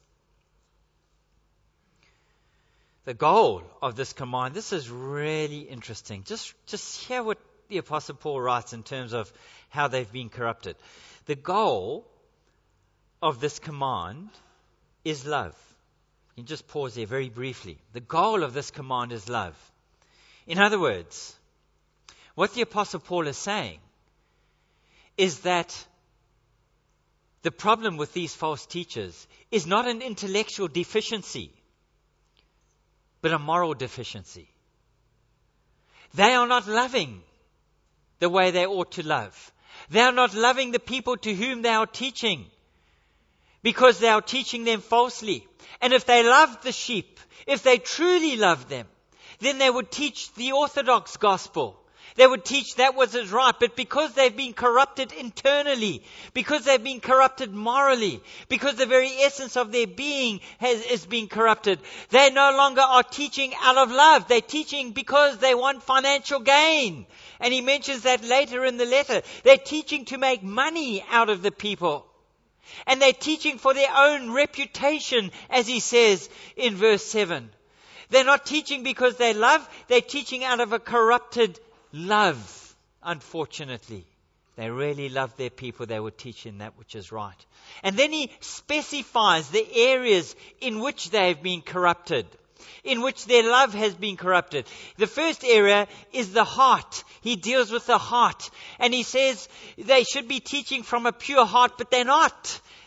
The goal of this command, this is really interesting. Just, just hear what the Apostle Paul writes in terms of how they've been corrupted. The goal of this command is love. You can just pause there very briefly. The goal of this command is love. In other words, what the Apostle Paul is saying is that the problem with these false teachers is not an intellectual deficiency, but a moral deficiency. They are not loving the way they ought to love. They are not loving the people to whom they are teaching, because they are teaching them falsely. And if they loved the sheep, if they truly loved them, then they would teach the orthodox gospel. They would teach that was is right. But because they've been corrupted internally, because they've been corrupted morally, because the very essence of their being has is being corrupted, they no longer are teaching out of love. They're teaching because they want financial gain. And he mentions that later in the letter. They're teaching to make money out of the people. And they're teaching for their own reputation, as he says in verse seven. They're not teaching because they love. They're teaching out of a corrupted love, unfortunately. They really love their people. They would teach in that which is right. And then he specifies the areas in which they have been corrupted, in which their love has been corrupted. The first area is the heart. He deals with the heart. And he says they should be teaching from a pure heart, but they're not.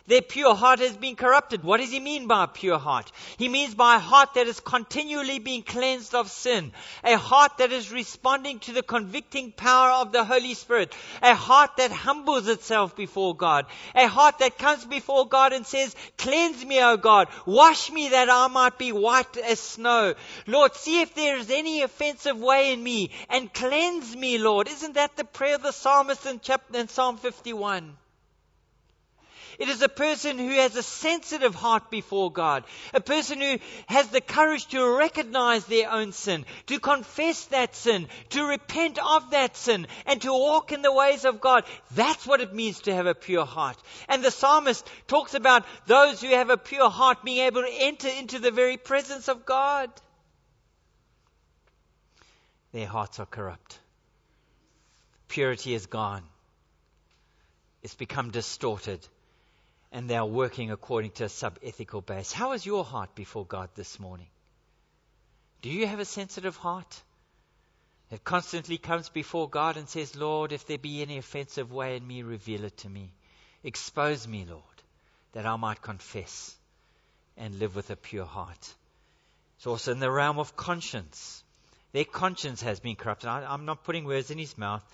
Their pure heart has been corrupted. What does he mean by a pure heart? He means by a heart that is continually being cleansed of sin. A heart that is responding to the convicting power of the Holy Spirit. A heart that humbles itself before God. A heart that comes before God and says, cleanse me, O God. Wash me that I might be white as snow. Lord, see if there is any offensive way in me and cleanse me, Lord. Isn't that the prayer of the psalmist in, chapter, in Psalm fifty-one? It is a person who has a sensitive heart before God. A person who has the courage to recognize their own sin, to confess that sin, to repent of that sin, and to walk in the ways of God. That's what it means to have a pure heart. And the psalmist talks about those who have a pure heart being able to enter into the very presence of God. Their hearts are corrupt. Purity is gone. It's become distorted. And they are working according to a sub-ethical base. How is your heart before God this morning? Do you have a sensitive heart that constantly comes before God and says, Lord, if there be any offensive way in me, reveal it to me. Expose me, Lord, that I might confess and live with a pure heart. It's also in the realm of conscience. Their conscience has been corrupted. I, I'm not putting words in his mouth.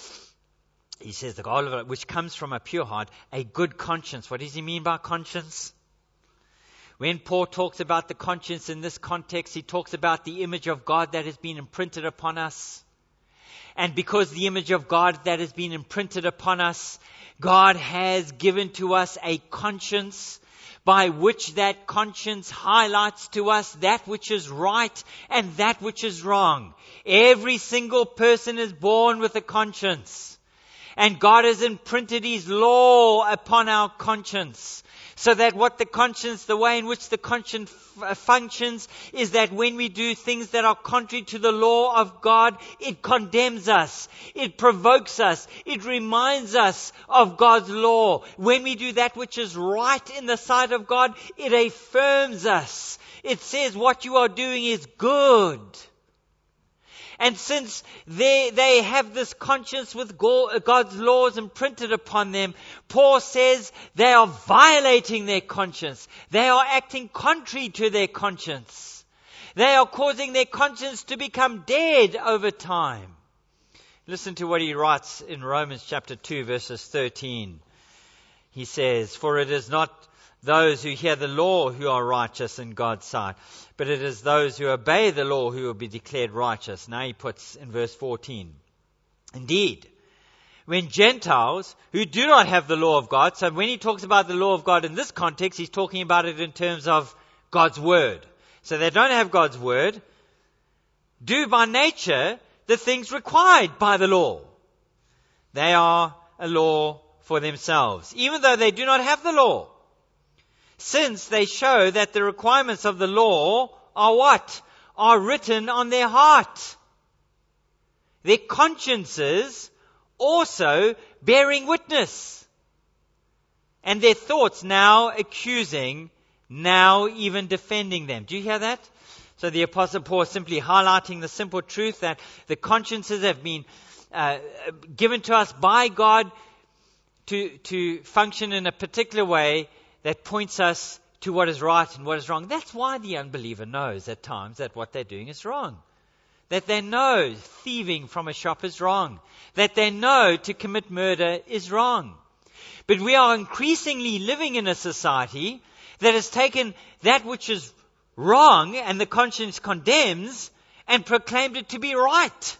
He says, the goal of it, which comes from a pure heart, a good conscience. What does he mean by conscience? When Paul talks about the conscience in this context, he talks about the image of God that has been imprinted upon us. And because the image of God that has been imprinted upon us, God has given to us a conscience by which that conscience highlights to us that which is right and that which is wrong. Every single person is born with a conscience. And God has imprinted His law upon our conscience. So that what the conscience, the way in which the conscience f- functions is that when we do things that are contrary to the law of God, it condemns us. It provokes us. It reminds us of God's law. When we do that which is right in the sight of God, it affirms us. It says what you are doing is good. And since they, they have this conscience with God's laws imprinted upon them, Paul says they are violating their conscience. They are acting contrary to their conscience. They are causing their conscience to become dead over time. Listen to what he writes in Romans chapter two, verses thirteen. He says, for it is not those who hear the law who are righteous in God's sight, but it is those who obey the law who will be declared righteous. Now he puts in verse fourteen, indeed, when Gentiles who do not have the law of God, so when he talks about the law of God in this context, he's talking about it in terms of God's word. So they don't have God's word, do by nature the things required by the law. They are a law for themselves, even though they do not have the law. Since they show that the requirements of the law are what? Are written on their heart. Their consciences also bearing witness. And their thoughts now accusing, now even defending them. Do you hear that? So the Apostle Paul is simply highlighting the simple truth that the consciences have been uh, given to us by God to, to function in a particular way that points us to what is right and what is wrong. That's why the unbeliever knows at times that what they're doing is wrong. That they know thieving from a shop is wrong. That they know to commit murder is wrong. But we are increasingly living in a society that has taken that which is wrong and the conscience condemns and proclaimed it to be right.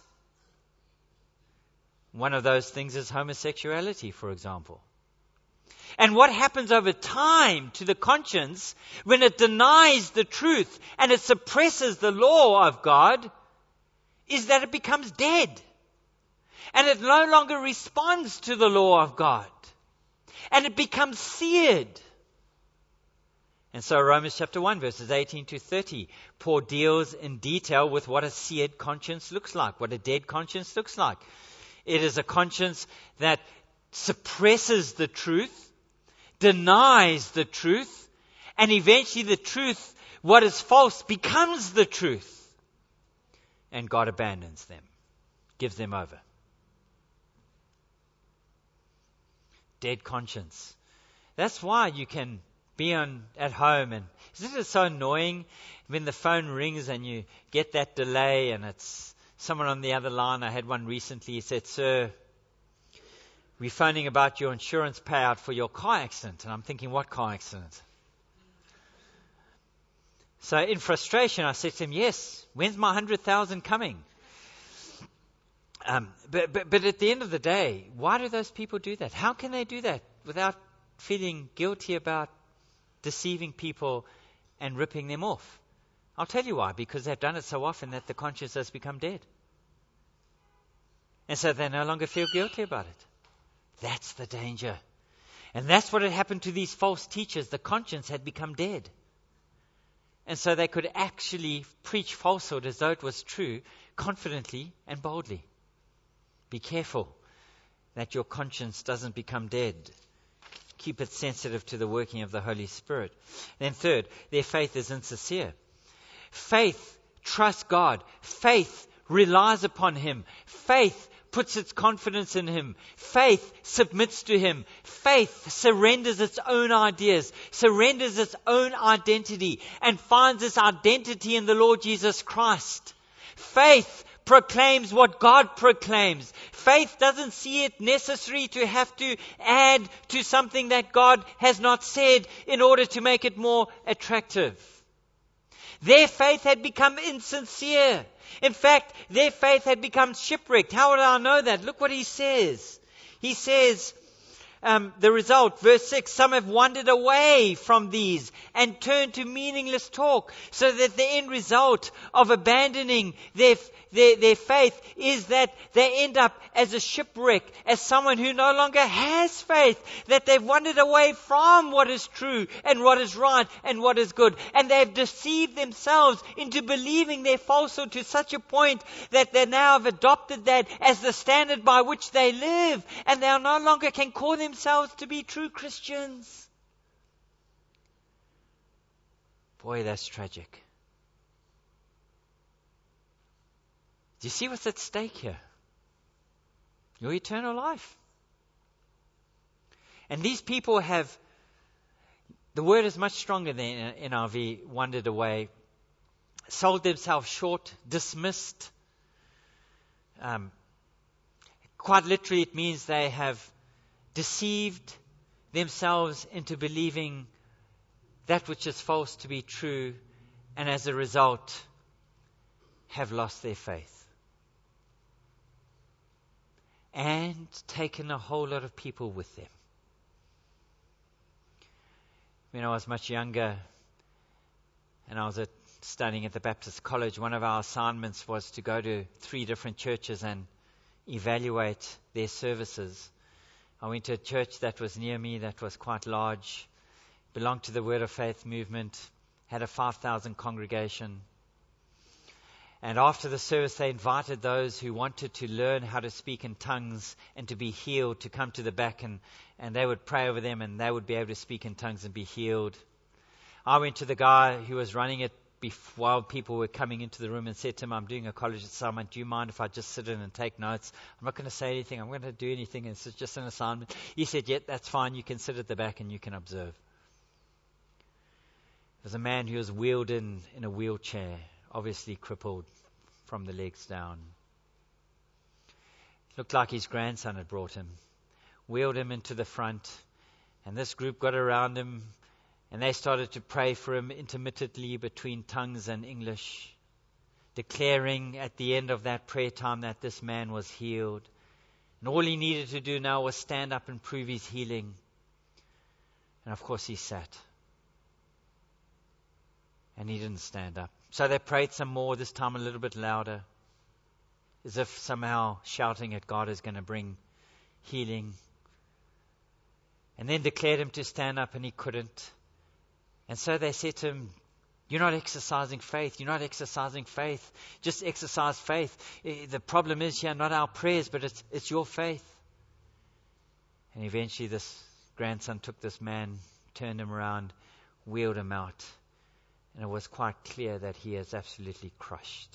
One of those things is homosexuality, for example. And what happens over time to the conscience when it denies the truth and it suppresses the law of God is that it becomes dead. And it no longer responds to the law of God. And it becomes seared. And so Romans chapter one, verses eighteen to thirty, Paul deals in detail with what a seared conscience looks like, what a dead conscience looks like. It is a conscience that suppresses the truth, denies the truth, and eventually the truth, what is false, becomes the truth. And God abandons them, gives them over. Dead conscience. That's why you can be on at home. And isn't it so annoying when the phone rings and you get that delay and it's someone on the other line? I had one recently. He said, "Sir, we're phoning about your insurance payout for your car accident." And I'm thinking, what car accident? So in frustration, I said to him, "Yes, when's my one hundred thousand coming?" Um, but, but, but at the end of the day, why do those people do that? How can they do that without feeling guilty about deceiving people and ripping them off? I'll tell you why. Because they've done it so often that the conscience has become dead. And so they no longer feel guilty about it. That's the danger. And that's what had happened to these false teachers. The conscience had become dead. And so they could actually preach falsehood as though it was true, confidently and boldly. Be careful that your conscience doesn't become dead. Keep it sensitive to the working of the Holy Spirit. Then third, their faith is insincere. Faith trusts God. Faith relies upon Him. Faith puts its confidence in Him. Faith submits to Him. Faith surrenders its own ideas, surrenders its own identity, and finds its identity in the Lord Jesus Christ. Faith proclaims what God proclaims. Faith doesn't see it necessary to have to add to something that God has not said in order to make it more attractive. Their faith had become insincere. In fact, their faith had become shipwrecked. How would I know that? Look what he says. He says, um, the result, verse six, "Some have wandered away from these and turned to meaningless talk," so that the end result of abandoning their Their, their faith is that they end up as a shipwreck, as someone who no longer has faith, that they've wandered away from what is true and what is right and what is good. And they've deceived themselves into believing their falsehood to such a point that they now have adopted that as the standard by which they live. And they no longer can call themselves to be true Christians. Boy, that's tragic. Do you see what's at stake here? Your eternal life. And these people have, the word is much stronger than N I V, wandered away, sold themselves short, dismissed. Um, quite literally, it means they have deceived themselves into believing that which is false to be true, and as a result, have lost their faith. And taken a whole lot of people with them. When I was much younger and I was at, studying at the Baptist College, one of our assignments was to go to three different churches and evaluate their services. I went to a church that was near me, that was quite large, belonged to the Word of Faith movement, had a five thousand congregation. And after the service, they invited those who wanted to learn how to speak in tongues and to be healed to come to the back, and, and they would pray over them and they would be able to speak in tongues and be healed. I went to the guy who was running it before, while people were coming into the room, and said to him, "I'm doing a college assignment. Do you mind if I just sit in and take notes? I'm not going to say anything. I'm going to do anything. It's just an assignment." He said, "Yeah, that's fine. You can sit at the back and you can observe." There was a man who was wheeled in in a wheelchair, obviously crippled from the legs down. Looked like his grandson had brought him. Wheeled him into the front, and this group got around him, and they started to pray for him intermittently between tongues and English, declaring at the end of that prayer time that this man was healed. And all he needed to do now was stand up and prove his healing. And of course he sat. And he didn't stand up. So they prayed some more, this time a little bit louder, as if somehow shouting at God is going to bring healing. And then declared him to stand up, and he couldn't. And so they said to him, "You're not exercising faith. You're not exercising faith. Just exercise faith. The problem is here, not our prayers, but it's, it's your faith." And eventually this grandson took this man, turned him around, wheeled him out. And it was quite clear that he is absolutely crushed.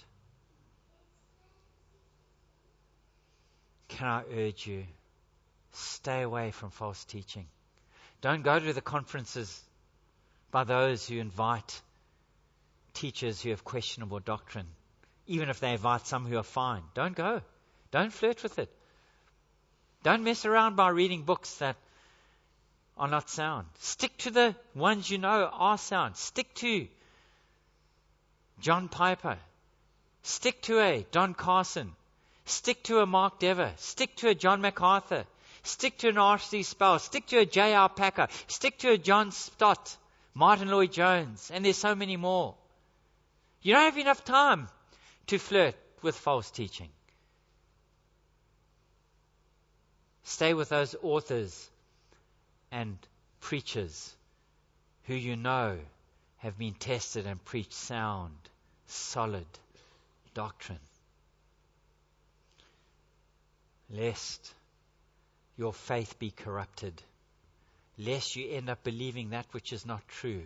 Can I urge you, stay away from false teaching. Don't go to the conferences by those who invite teachers who have questionable doctrine. Even if they invite some who are fine, don't go. Don't flirt with it. Don't mess around by reading books that are not sound. Stick to the ones you know are sound. Stick to John Piper. Stick to a Don Carson. Stick to a Mark Dever. Stick to a John MacArthur. Stick to an R C Sproul. Stick to a J R Packer. Stick to a John Stott, Martin Lloyd-Jones, and there's so many more. You don't have enough time to flirt with false teaching. Stay with those authors and preachers who you know have been tested and preached sound, solid doctrine. Lest your faith be corrupted, lest you end up believing that which is not true.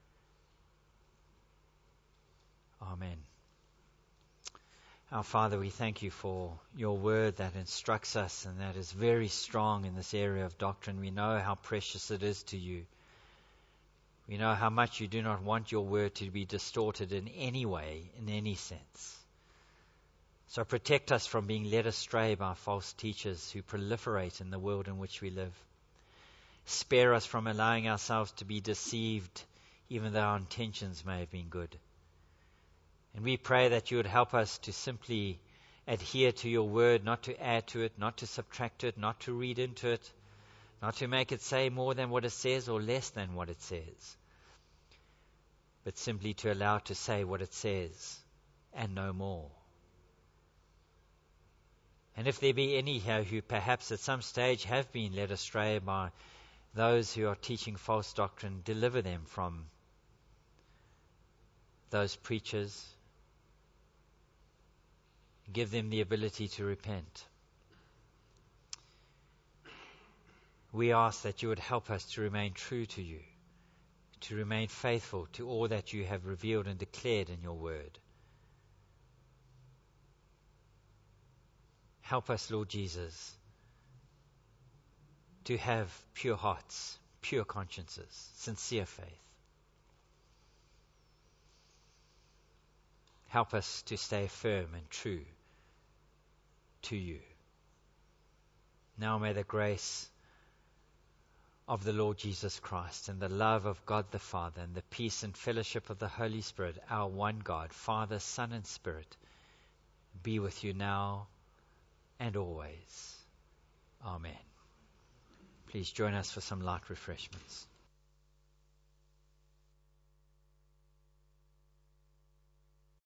Amen. Our Father, we thank you for your word that instructs us and that is very strong in this area of doctrine. We know how precious it is to you. We know how much you do not want your word to be distorted in any way, in any sense. So protect us from being led astray by false teachers who proliferate in the world in which we live. Spare us from allowing ourselves to be deceived, even though our intentions may have been good. And we pray that you would help us to simply adhere to your word, not to add to it, not to subtract it, not to read into it, not to make it say more than what it says or less than what it says, but simply to allow it to say what it says and no more. And if there be any here who perhaps at some stage have been led astray by those who are teaching false doctrine, deliver them from those preachers. Give them the ability to repent. We ask that you would help us to remain true to you, to remain faithful to all that you have revealed and declared in your word. Help us, Lord Jesus, to have pure hearts, pure consciences, sincere faith. Help us to stay firm and true to you. Now may the grace of the Lord Jesus Christ and the love of God the Father and the peace and fellowship of the Holy Spirit, our one God, Father, Son, and Spirit, be with you now and always. Amen. Please join us for some light refreshments.